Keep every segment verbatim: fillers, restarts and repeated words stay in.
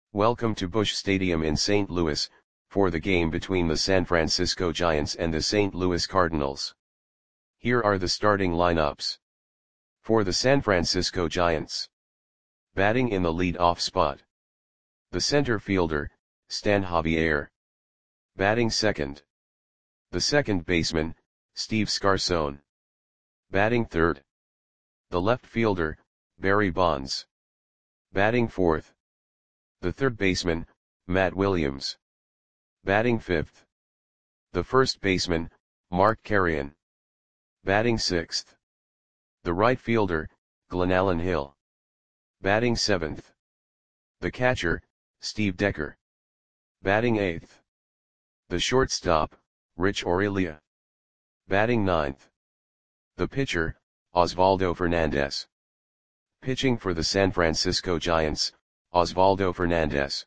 Welcome to Busch Stadium in Saint Louis, for the game between the San Francisco Giants and the Saint Louis Cardinals. Here are the starting lineups. For the San Francisco Giants. Batting in the lead-off spot. The center fielder, Stan Javier. Batting second. The second baseman, Steve Scarson. Batting third. The left fielder, Barry Bonds. Batting fourth. The third baseman, Matt Williams. Batting fifth. The first baseman, Mark Carreon. Batting sixth. The right fielder, Glenallen Hill. Batting seventh. The catcher, Steve Decker. Batting eighth. The shortstop, Rich Aurilia. Batting ninth. The pitcher, Osvaldo Fernandez. Pitching for the San Francisco Giants, Osvaldo Fernandez.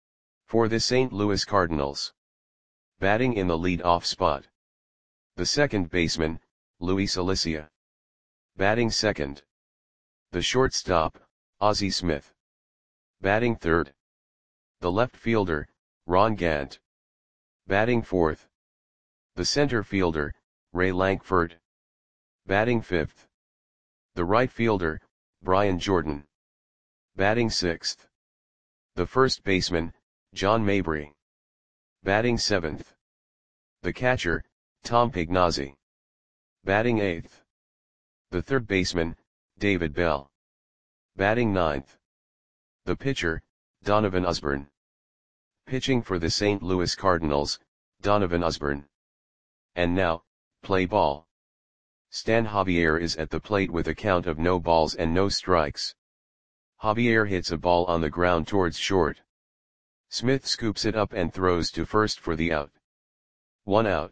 For the Saint Louis Cardinals. Batting in the lead-off spot. The second baseman, Luis Alicia. Batting second. The shortstop, Ozzie Smith. Batting third. The left fielder, Ron Gant. Batting fourth. The center fielder, Ray Lankford. Batting fifth. The right fielder, Brian Jordan. Batting sixth. The first baseman, John Mabry. Batting seventh. The catcher, Tom Pignazzi. Batting eighth. The third baseman, David Bell. Batting ninth. The pitcher, Donovan Osborne. Pitching for the Saint Louis Cardinals, Donovan Osborne. And now, play ball. Stan Javier is at the plate with a count of no balls and no strikes. Javier hits a ball on the ground towards short. Smith scoops it up and throws to first for the out. One out.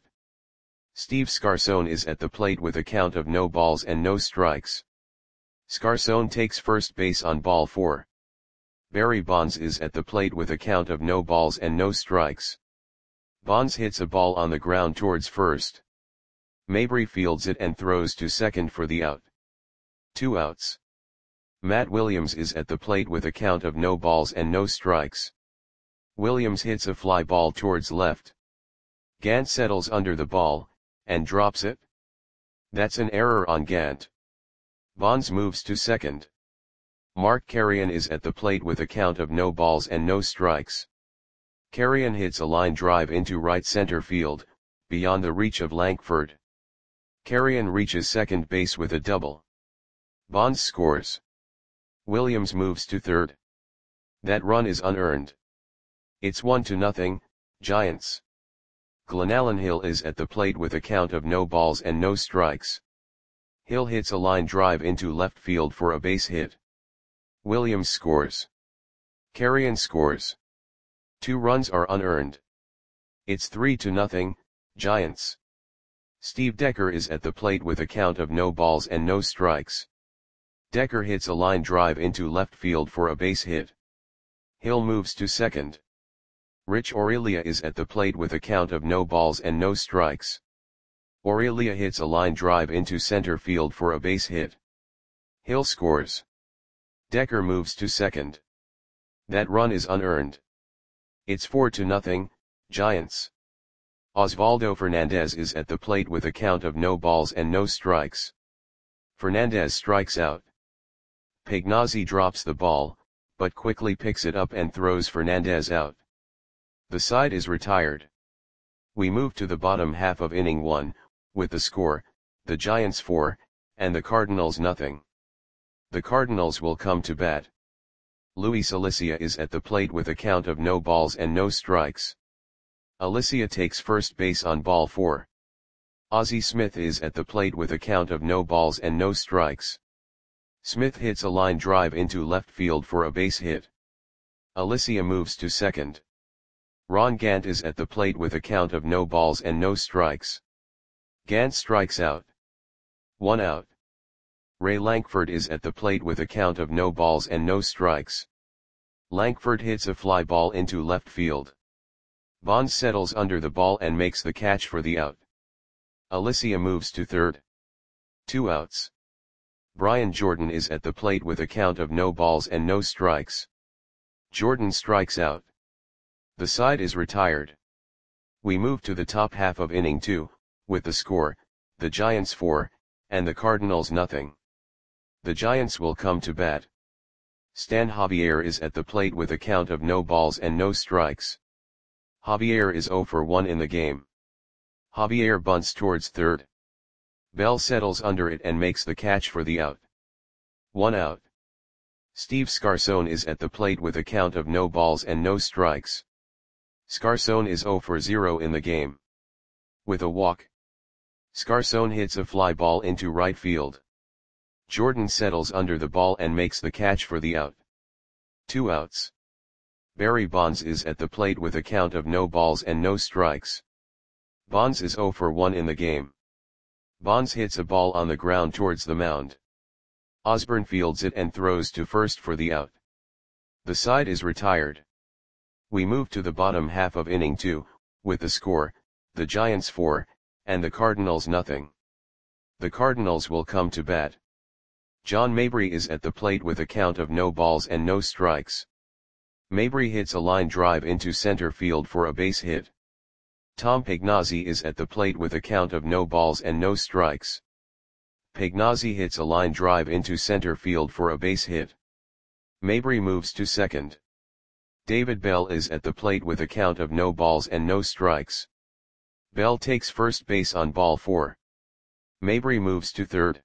Steve Scarson is at the plate with a count of no balls and no strikes. Scarson takes first base on ball four. Barry Bonds is at the plate with a count of no balls and no strikes. Bonds hits a ball on the ground towards first. Mabry fields it and throws to second for the out. Two outs. Matt Williams is at the plate with a count of no balls and no strikes. Williams hits a fly ball towards left. Gant settles under the ball, and drops it. That's an error on Gant. Bonds moves to second. Mark Carreon is at the plate with a count of no balls and no strikes. Carreon hits a line drive into right center field, beyond the reach of Lankford. Carreon reaches second base with a double. Bonds scores. Williams moves to third. That run is unearned. It's one to nothing, Giants. Glenallen Hill is at the plate with a count of no balls and no strikes. Hill hits a line drive into left field for a base hit. Williams scores. Carreon scores. Two runs are unearned. It's three to nothing, Giants. Steve Decker is at the plate with a count of no balls and no strikes. Decker hits a line drive into left field for a base hit. Hill moves to second. Rich Aurilia is at the plate with a count of no balls and no strikes. Aurilia hits a line drive into center field for a base hit. Hill scores. Decker moves to second. That run is unearned. It's four to nothing, Giants. Osvaldo Fernandez is at the plate with a count of no balls and no strikes. Fernandez strikes out. Pignazzi drops the ball, but quickly picks it up and throws Fernandez out. The side is retired. We move to the bottom half of inning one, with the score, the Giants four, and the Cardinals nothing. The Cardinals will come to bat. Luis Alicia is at the plate with a count of no balls and no strikes. Alicia takes first base on ball four. Ozzie Smith is at the plate with a count of no balls and no strikes. Smith hits a line drive into left field for a base hit. Alicia moves to second. Ron Gant is at the plate with a count of no balls and no strikes. Gant strikes out. One out. Ray Lankford is at the plate with a count of no balls and no strikes. Lankford hits a fly ball into left field. Bonds settles under the ball and makes the catch for the out. Alicia moves to third. Two outs. Brian Jordan is at the plate with a count of no balls and no strikes. Jordan strikes out. The side is retired. We move to the top half of inning two, with the score, the Giants four, and the Cardinals nothing. The Giants will come to bat. Stan Javier is at the plate with a count of no balls and no strikes. Javier is zero for one in the game. Javier bunts towards third. Bell settles under it and makes the catch for the out. One out. Steve Scarson is at the plate with a count of no balls and no strikes. Scarson is zero for zero in the game. With a walk, Scarson hits a fly ball into right field. Jordan settles under the ball and makes the catch for the out. Two outs. Barry Bonds is at the plate with a count of no balls and no strikes. Bonds is zero for one in the game. Bonds hits a ball on the ground towards the mound. Osborne fields it and throws to first for the out. The side is retired. We move to the bottom half of inning two, with the score, the Giants four, and the Cardinals nothing. The Cardinals will come to bat. John Mabry is at the plate with a count of no balls and no strikes. Mabry hits a line drive into center field for a base hit. Tom Pagnozzi is at the plate with a count of no balls and no strikes. Pagnozzi hits a line drive into center field for a base hit. Mabry moves to second. David Bell is at the plate with a count of no balls and no strikes. Bell takes first base on ball four. Mabry moves to third.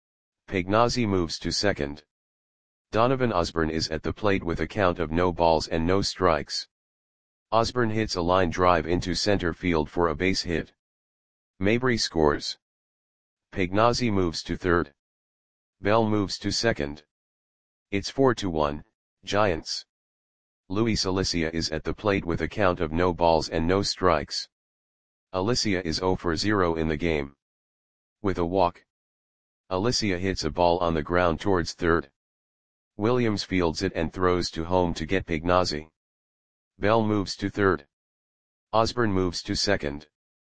Pagnozzi moves to second. Donovan Osborne is at the plate with a count of no balls and no strikes. Osborne hits a line drive into center field for a base hit. Mabry scores. Pagnozzi moves to third. Bell moves to second. It's four to one, Giants. Luis Alicia is at the plate with a count of no balls and no strikes. Alicia is zero for zero in the game. With a walk, Alicia hits a ball on the ground towards third. Williams fields it and throws to home to get Pagnozzi. Bell moves to third. Osborne moves to second.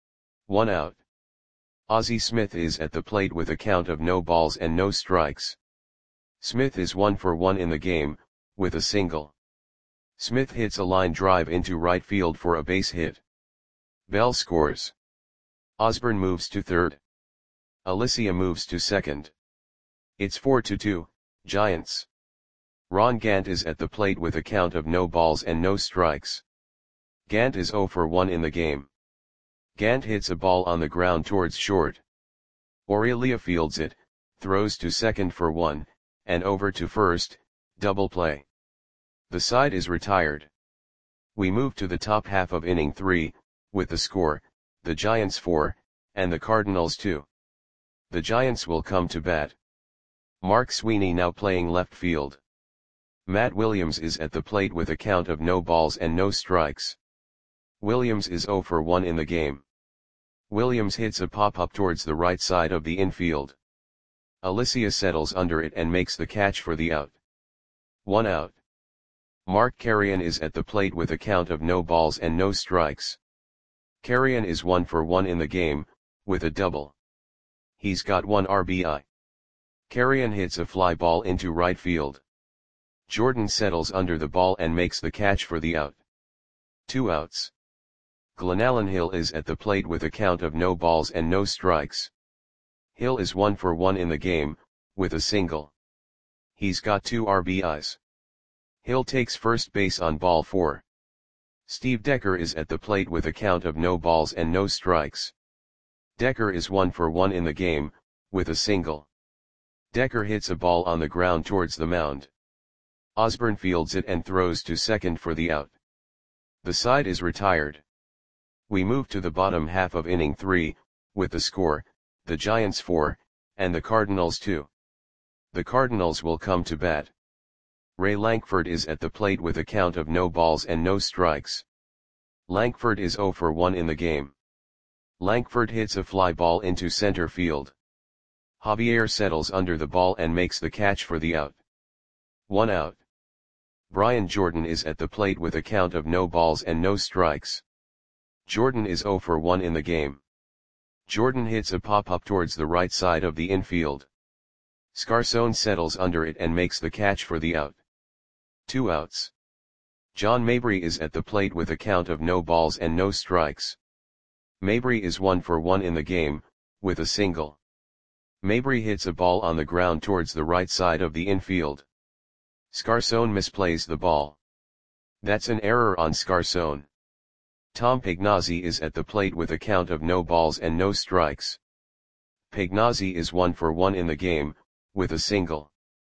One out. Ozzie Smith is at the plate with a count of no balls and no strikes. Smith is one for one in the game, with a single. Smith hits a line drive into right field for a base hit. Bell scores. Osborne moves to third. Alicia moves to second. It's four to two, Giants. Ron Gant is at the plate with a count of no balls and no strikes. Gant is zero for one in the game. Gant hits a ball on the ground towards short. Aurelia fields it, throws to second for one, and over to first, double play. The side is retired. We move to the top half of inning three, with the score, the Giants four, and the Cardinals two. The Giants will come to bat. Mark Sweeney now playing left field. Matt Williams is at the plate with a count of no balls and no strikes. Williams is zero for one in the game. Williams hits a pop-up towards the right side of the infield. Alicia settles under it and makes the catch for the out. One out. Mark Carrion is at the plate with a count of no balls and no strikes. Carrion is one for one in the game, with a double. He's got one R B I. Carrion hits a fly ball into right field. Jordan settles under the ball and makes the catch for the out. Two outs. Glenallen Hill is at the plate with a count of no balls and no strikes. Hill is one for one in the game, with a single. He's got two R B Is. Hill takes first base on ball four. Steve Decker is at the plate with a count of no balls and no strikes. Decker is one for one in the game, with a single. Decker hits a ball on the ground towards the mound. Osborne fields it and throws to second for the out. The side is retired. We move to the bottom half of inning three, with the score, the Giants four, and the Cardinals two. The Cardinals will come to bat. Ray Lankford is at the plate with a count of no balls and no strikes. Lankford is zero for one in the game. Lankford hits a fly ball into center field. Javier settles under the ball and makes the catch for the out. One out. Brian Jordan is at the plate with a count of no balls and no strikes. Jordan is zero for one in the game. Jordan hits a pop-up towards the right side of the infield. Scarson settles under it and makes the catch for the out. Two outs. John Mabry is at the plate with a count of no balls and no strikes. Mabry is one for one in the game, with a single. Mabry hits a ball on the ground towards the right side of the infield. Scarson misplays the ball. That's an error on Scarson. Tom Pagnozzi is at the plate with a count of no balls and no strikes. Pagnozzi is one for one in the game, with a single.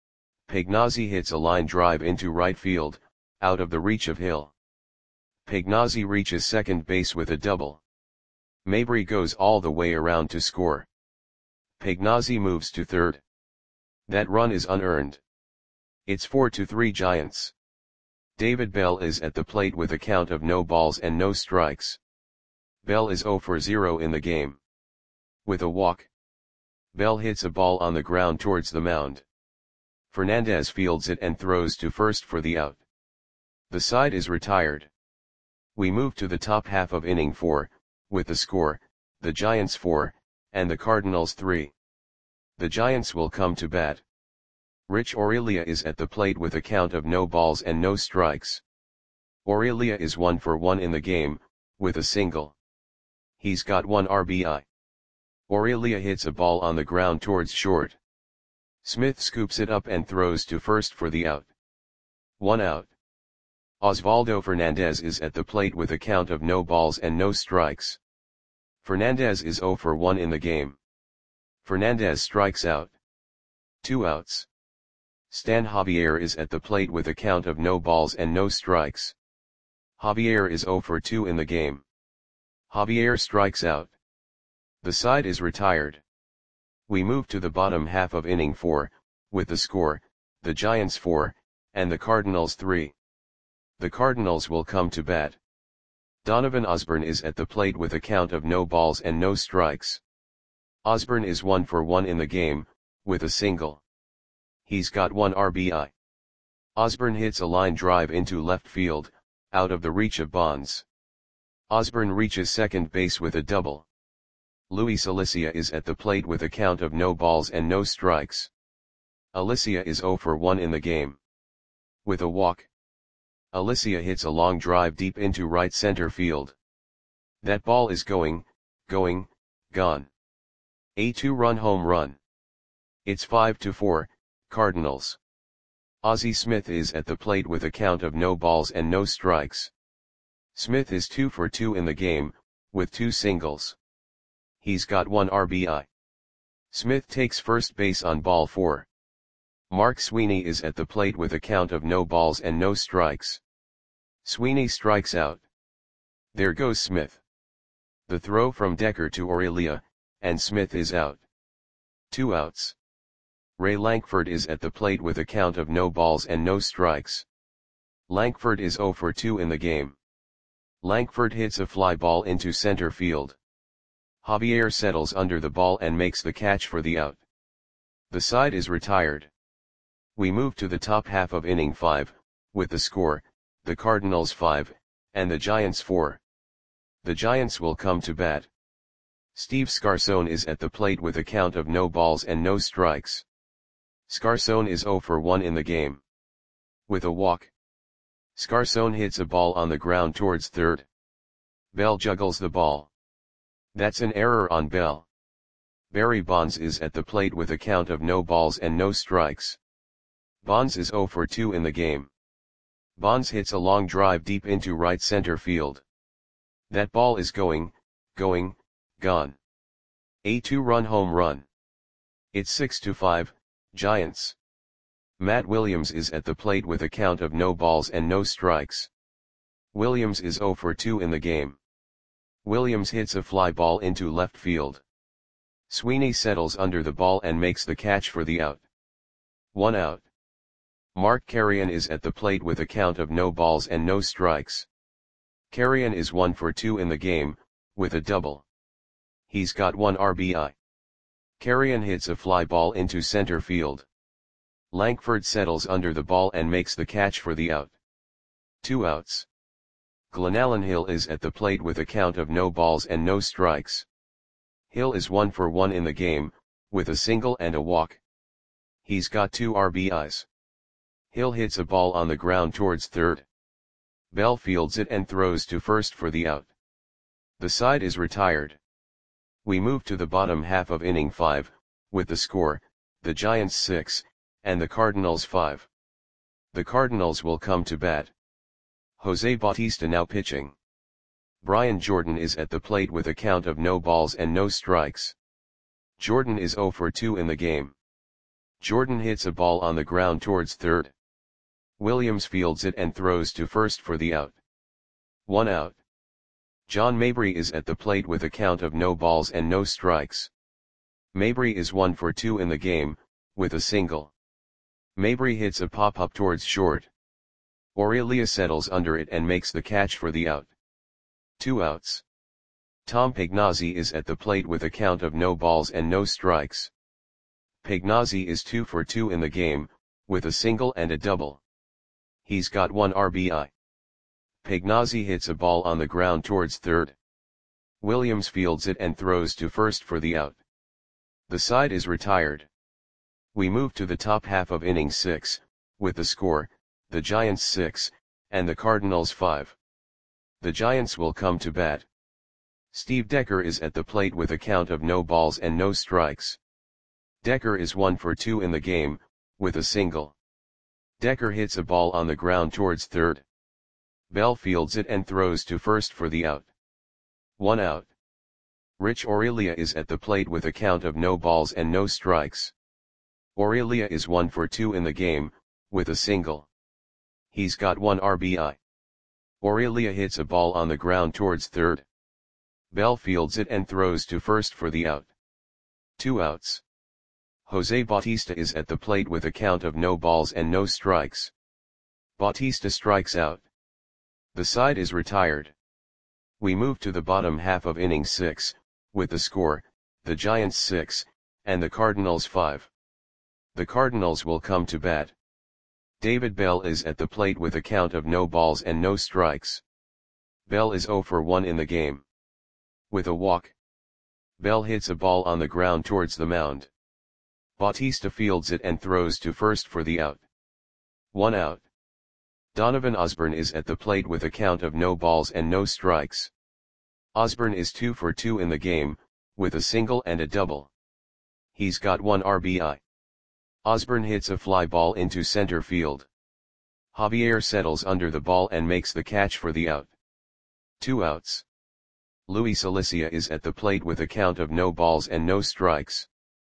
Pagnozzi hits a line drive into right field, out of the reach of Hill. Pagnozzi reaches second base with a double. Mabry goes all the way around to score. Pagnozzi moves to third. That run is unearned. It's four to three Giants. David Bell is at the plate with a count of no balls and no strikes. Bell is zero for zero in the game. With a walk. Bell hits a ball on the ground towards the mound. Fernandez fields it and throws to first for the out. The side is retired. We move to the top half of inning four, with the score, the Giants four, and the Cardinals three. The Giants will come to bat. Rich Aurelia is at the plate with a count of no balls and no strikes. Aurelia is one for one in the game, with a single. He's got one R B I. Aurelia hits a ball on the ground towards short. Smith scoops it up and throws to first for the out. One out. Osvaldo Fernandez is at the plate with a count of no balls and no strikes. Fernandez is zero for one in the game. Fernandez strikes out. Two outs. Stan Javier is at the plate with a count of no balls and no strikes. Javier is zero for two in the game. Javier strikes out. The side is retired. We move to the bottom half of inning four, with the score, the Giants four, and the Cardinals three. The Cardinals will come to bat. Donovan Osborne is at the plate with a count of no balls and no strikes. Osborne is one for one in the game, with a single. He's got one R B I. Osborne hits a line drive into left field, out of the reach of Bonds. Osborne reaches second base with a double. Luis Alicia is at the plate with a count of no balls and no strikes. Alicia is zero for one in the game. With a walk. Alicia hits a long drive deep into right center field. That ball is going, going, gone. A two-run home run. It's five to four, Cardinals. Ozzie Smith is at the plate with a count of no balls and no strikes. Smith is two for two in the game, with two singles. He's got one R B I. Smith takes first base on ball four. Mark Sweeney is at the plate with a count of no balls and no strikes. Sweeney strikes out. There goes Smith. The throw from Decker to Aurelia, and Smith is out. Two outs. Ray Lankford is at the plate with a count of no balls and no strikes. Lankford is zero for two in the game. Lankford hits a fly ball into center field. Javier settles under the ball and makes the catch for the out. The side is retired. We move to the top half of inning five, with the score, the Cardinals five, and the Giants four. The Giants will come to bat. Steve Scarson is at the plate with a count of no balls and no strikes. Scarson is zero for one in the game. With a walk. Scarson hits a ball on the ground towards third. Bell juggles the ball. That's an error on Bell. Barry Bonds is at the plate with a count of no balls and no strikes. Bonds is zero for two in the game. Bonds hits a long drive deep into right center field. That ball is going, going, gone. A two-run home run. It's six to five, Giants. Matt Williams is at the plate with a count of no balls and no strikes. Williams is zero for two in the game. Williams hits a fly ball into left field. Sweeney settles under the ball and makes the catch for the out. One out. Mark Carrion is at the plate with a count of no balls and no strikes. Carrion is one for two in the game, with a double. He's got one R B I. Carrion hits a fly ball into center field. Lankford settles under the ball and makes the catch for the out. Two outs. Glenallen Hill is at the plate with a count of no balls and no strikes. Hill is one for one in the game, with a single and a walk. He's got two R B Is. Hill hits a ball on the ground towards third. Bell fields it and throws to first for the out. The side is retired. We move to the bottom half of inning five, with the score, the Giants six, and the Cardinals five. The Cardinals will come to bat. Jose Bautista now pitching. Brian Jordan is at the plate with a count of no balls and no strikes. Jordan is oh for two in the game. Jordan hits a ball on the ground towards third. Williams fields it and throws to first for the out. One out. John Mabry is at the plate with a count of no balls and no strikes. Mabry is one for two in the game, with a single. Mabry hits a pop-up towards short. Aurelia settles under it and makes the catch for the out. Two outs. Tom Pagnozzi is at the plate with a count of no balls and no strikes. Pagnozzi is two for two in the game, with a single and a double. He's got one R B I. Pagnozzi hits a ball on the ground towards third. Williams fields it and throws to first for the out. The side is retired. We move to the top half of inning six, with the score, the Giants six, and the Cardinals five. The Giants will come to bat. Steve Decker is at the plate with a count of no balls and no strikes. Decker is one for two in the game, with a single. Decker hits a ball on the ground towards third. Bell fields it and throws to first for the out. One out. Rich Aurelia is at the plate with a count of no balls and no strikes. Aurelia is one for two in the game, with a single. He's got one R B I. Aurelia hits a ball on the ground towards third. Bell fields it and throws to first for the out. Two outs. Jose Bautista is at the plate with a count of no balls and no strikes. Bautista strikes out. The side is retired. We move to the bottom half of inning six, with the score, the Giants six, and the Cardinals five. The Cardinals will come to bat. David Bell is at the plate with a count of no balls and no strikes. Bell is oh for one in the game. With a walk. Bell hits a ball on the ground towards the mound. Bautista fields it and throws to first for the out. One out. Donovan Osborne is at the plate with a count of no balls and no strikes. Osborne is two for two in the game, with a single and a double. He's got one R B I. Osborne hits a fly ball into center field. Javier settles under the ball and makes the catch for the out. Two outs. Luis Alicia is at the plate with a count of no balls and no strikes.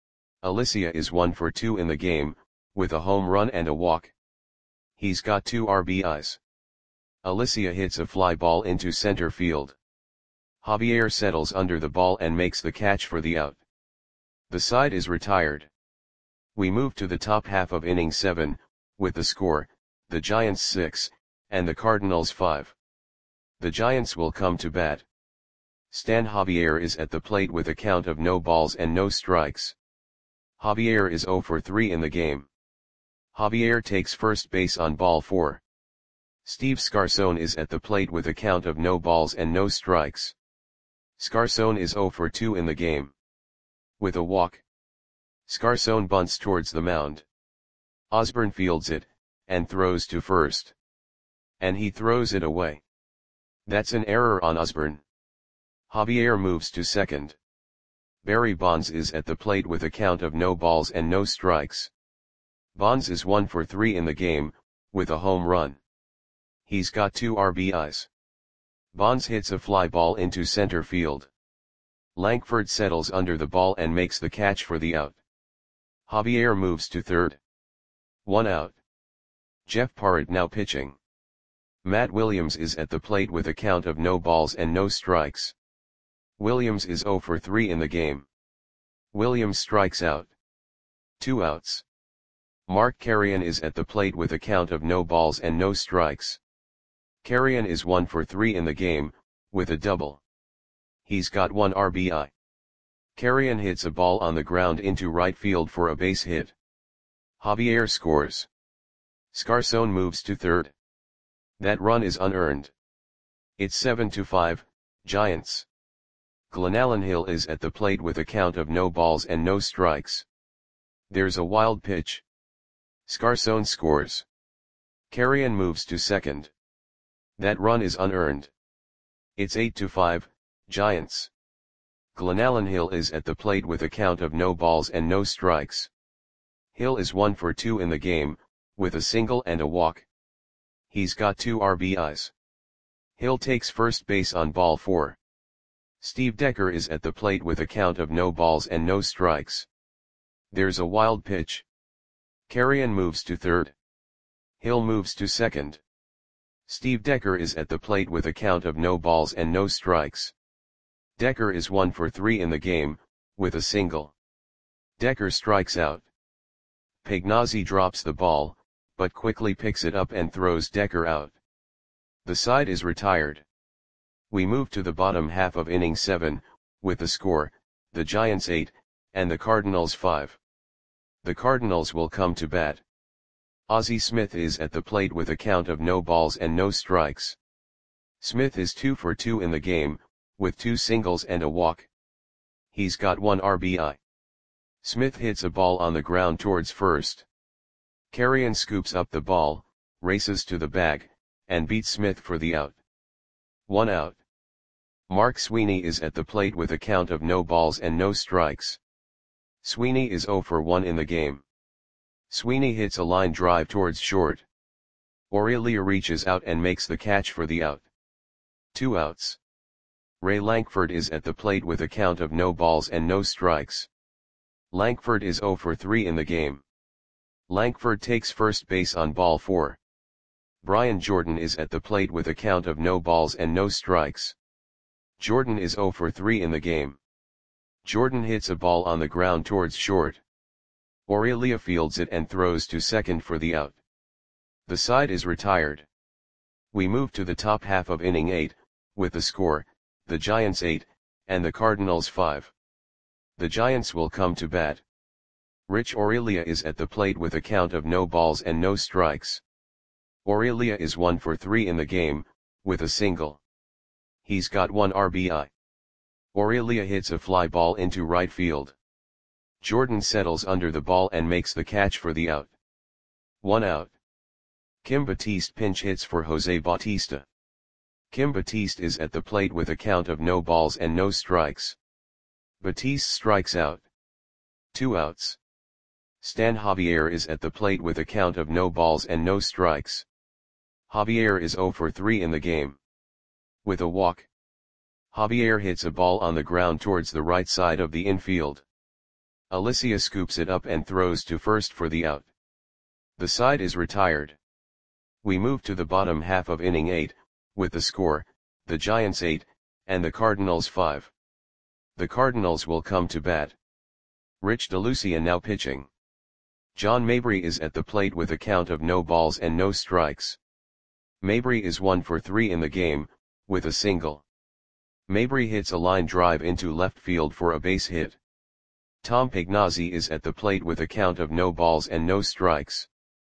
Alicia is one for two in the game, with a home run and a walk. He's got two R B Is. Alicia hits a fly ball into center field. Javier settles under the ball and makes the catch for the out. The side is retired. We move to the top half of inning seven, with the score, the Giants six, and the Cardinals five. The Giants will come to bat. Stan Javier is at the plate with a count of no balls and no strikes. Javier is oh for three in the game. Javier takes first base on ball four. Steve Scarson is at the plate with a count of no balls and no strikes. Scarson is oh for two in the game. With a walk. Scarson bunts towards the mound. Osborne fields it, and throws to first. And he throws it away. That's an error on Osborne. Javier moves to second. Barry Bonds is at the plate with a count of no balls and no strikes. Bonds is one for three in the game, with a home run. He's got two R B Is. Bonds hits a fly ball into center field. Lankford settles under the ball and makes the catch for the out. Javier moves to third. One out. Jeff Parrott now pitching. Matt Williams is at the plate with a count of no balls and no strikes. Williams is oh for three in the game. Williams strikes out. Two outs. Mark Carrion is at the plate with a count of no balls and no strikes. Carrion is one for three in the game, with a double. He's got one R B I. Carrion hits a ball on the ground into right field for a base hit. Javier scores. Scarson moves to third. That run is unearned. It's seven to five, Giants. Glenallen Hill is at the plate with a count of no balls and no strikes. There's a wild pitch. Scarson scores. Carrion moves to second. That run is unearned. It's eight to five, Giants. Glenallen Hill is at the plate with a count of no balls and no strikes. Hill is one for two in the game, with a single and a walk. He's got two R B Is. Hill takes first base on ball four. Steve Decker is at the plate with a count of no balls and no strikes. There's a wild pitch. Carrion moves to third. Hill moves to second. Steve Decker is at the plate with a count of no balls and no strikes. Decker is one for three in the game, with a single. Decker strikes out. Pagnozzi drops the ball, but quickly picks it up and throws Decker out. The side is retired. We move to the bottom half of inning seven, with the score, the Giants eight, and the Cardinals five. The Cardinals will come to bat. Ozzie Smith is at the plate with a count of no balls and no strikes. Smith is two for two in the game, with two singles and a walk. He's got one R B I. Smith hits a ball on the ground towards first. Carrion scoops up the ball, races to the bag, and beats Smith for the out. One out. Mark Sweeney is at the plate with a count of no balls and no strikes. Sweeney is zero for one in the game. Sweeney hits a line drive towards short. Aurelia reaches out and makes the catch for the out. Two outs. Ray Lankford is at the plate with a count of no balls and no strikes. Lankford is zero for three in the game. Lankford takes first base on ball four. Brian Jordan is at the plate with a count of no balls and no strikes. Jordan is zero for three in the game. Jordan hits a ball on the ground towards short. Aurelia fields it and throws to second for the out. The side is retired. We move to the top half of inning eight, with the score, the Giants eight, and the Cardinals five. The Giants will come to bat. Rich Aurelia is at the plate with a count of no balls and no strikes. Aurelia is one for three in the game, with a single. He's got one R B I. Aurelia hits a fly ball into right field. Jordan settles under the ball and makes the catch for the out. One out. Kim Batiste pinch hits for Jose Bautista. Kim Batiste is at the plate with a count of no balls and no strikes. Batiste strikes out. Two outs. Stan Javier is at the plate with a count of no balls and no strikes. Javier is zero for three in the game. With a walk. Javier hits a ball on the ground towards the right side of the infield. Alicia scoops it up and throws to first for the out. The side is retired. We move to the bottom half of inning eight, with the score, the Giants eight, and the Cardinals five. The Cardinals will come to bat. Rich DeLucia now pitching. John Mabry is at the plate with a count of no balls and no strikes. Mabry is one for three in the game, with a single. Mabry hits a line drive into left field for a base hit. Tom Pagnozzi is at the plate with a count of no balls and no strikes.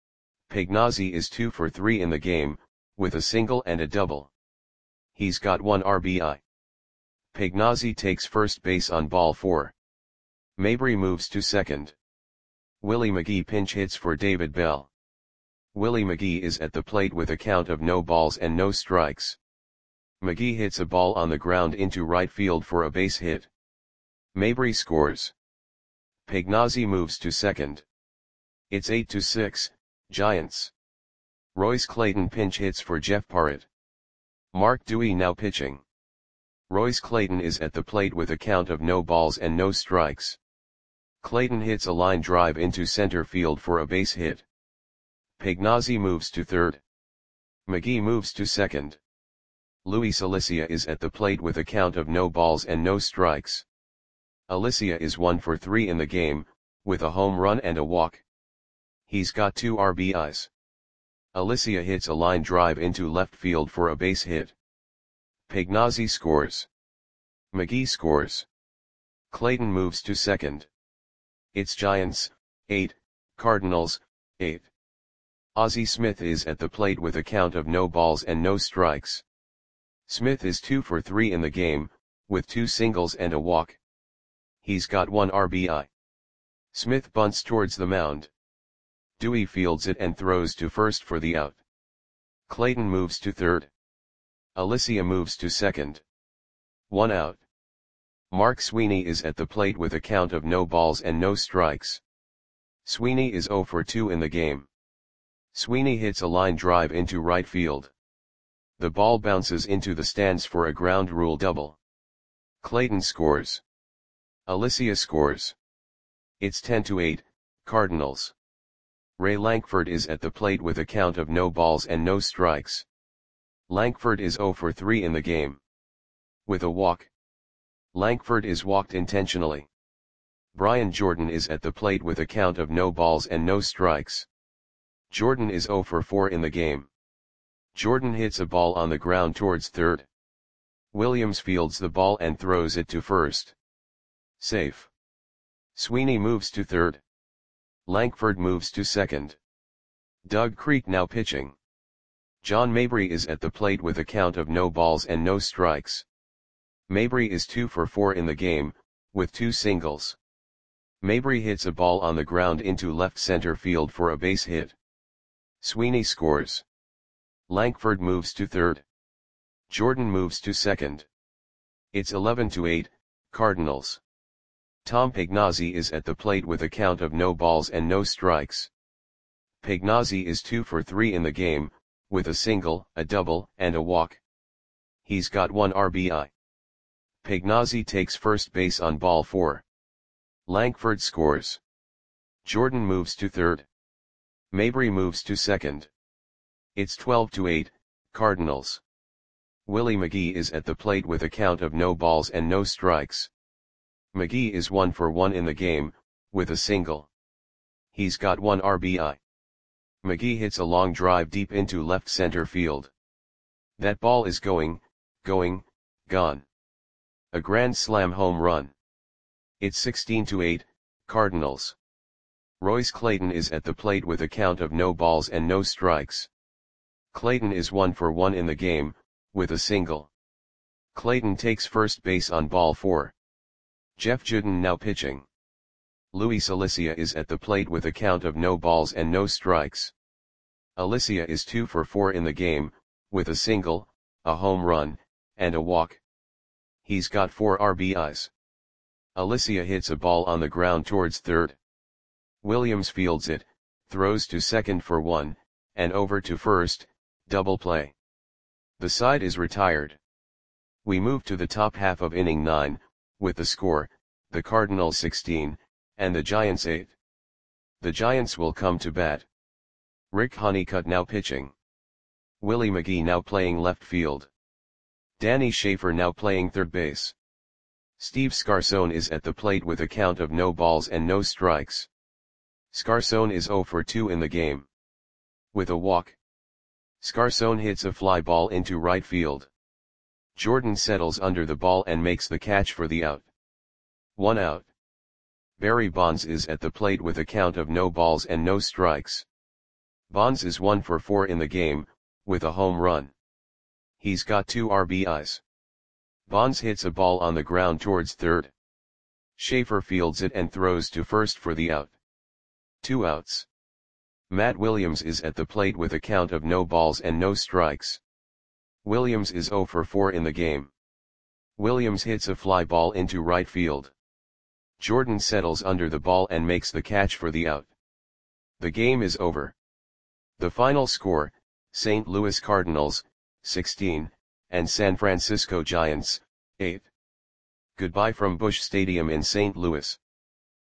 Pagnozzi is two for three in the game, with a single and a double. He's got one R B I. Pagnozzi takes first base on ball four. Mabry moves to second. Willie McGee pinch hits for David Bell. Willie McGee is at the plate with a count of no balls and no strikes. McGee hits a ball on the ground into right field for a base hit. Mabry scores. Pagnozzi moves to second. It's eight to six, Giants. Royce Clayton pinch hits for Jeff Parrott. Mark Dewey now pitching. Royce Clayton is at the plate with a count of no balls and no strikes. Clayton hits a line drive into center field for a base hit. Pagnozzi moves to third. McGee moves to second. Luis Alicia is at the plate with a count of no balls and no strikes. Alicia is one for three in the game, with a home run and a walk. He's got two R B Is. Alicia hits a line drive into left field for a base hit. Pagnozzi scores. McGee scores. Clayton moves to second. It's Giants, eight, Cardinals, eight. Ozzie Smith is at the plate with a count of no balls and no strikes. Smith is two for three in the game, with two singles and a walk. He's got one R B I. Smith bunts towards the mound. Dewey fields it and throws to first for the out. Clayton moves to third. Alicia moves to second. One out. Mark Sweeney is at the plate with a count of no balls and no strikes. Sweeney is zero for two in the game. Sweeney hits a line drive into right field. The ball bounces into the stands for a ground rule double. Clayton scores. Alicia scores. It's ten to eight, Cardinals. Ray Lankford is at the plate with a count of no balls and no strikes. Lankford is zero for three in the game. With a walk. Lankford is walked intentionally. Brian Jordan is at the plate with a count of no balls and no strikes. Jordan is zero for four in the game. Jordan hits a ball on the ground towards third. Williams fields the ball and throws it to first. Safe. Sweeney moves to third. Lankford moves to second. Doug Creek now pitching. John Mabry is at the plate with a count of no balls and no strikes. Mabry is two for four in the game, with two singles. Mabry hits a ball on the ground into left center field for a base hit. Sweeney scores. Lankford moves to third. Jordan moves to second. It's eleven to eight, Cardinals. Tom Pagnozzi is at the plate with a count of no balls and no strikes. Pagnozzi is two for three in the game, with a single, a double, and a walk. He's got one R B I. Pagnozzi takes first base on ball four. Lankford scores. Jordan moves to third. Mabry moves to second. It's twelve to eight, Cardinals. Willie McGee is at the plate with a count of no balls and no strikes. McGee is one for one in the game, with a single. He's got one R B I. McGee hits a long drive deep into left center field. That ball is going, going, gone. A grand slam home run. It's sixteen to eight, Cardinals. Royce Clayton is at the plate with a count of no balls and no strikes. Clayton is one for one in the game, with a single. Clayton takes first base on ball four. Jeff Juden now pitching. Luis Alicia is at the plate with a count of no balls and no strikes. Alicia is two for four in the game, with a single, a home run, and a walk. He's got four R B Is. Alicia hits a ball on the ground towards third. Williams fields it, throws to second for one, and over to first, double play. The side is retired. We move to the top half of inning nine, with the score, the Cardinals sixteen, and the Giants eight. The Giants will come to bat. Rick Honeycutt now pitching. Willie McGee now playing left field. Danny Schaefer now playing third base. Steve Scarcone is at the plate with a count of no balls and no strikes. Scarcone is zero for two in the game. With a walk. Scarcone hits a fly ball into right field. Jordan settles under the ball and makes the catch for the out. One out. Barry Bonds is at the plate with a count of no balls and no strikes. Bonds is one for four in the game, with a home run. He's got two R B Is. Bonds hits a ball on the ground towards third. Schaefer fields it and throws to first for the out. Two outs. Matt Williams is at the plate with a count of no balls and no strikes. Williams is zero for four in the game. Williams hits a fly ball into right field. Jordan settles under the ball and makes the catch for the out. The game is over. The final score, Saint Louis Cardinals, sixteen, and San Francisco Giants, eight. Goodbye from Busch Stadium in Saint Louis.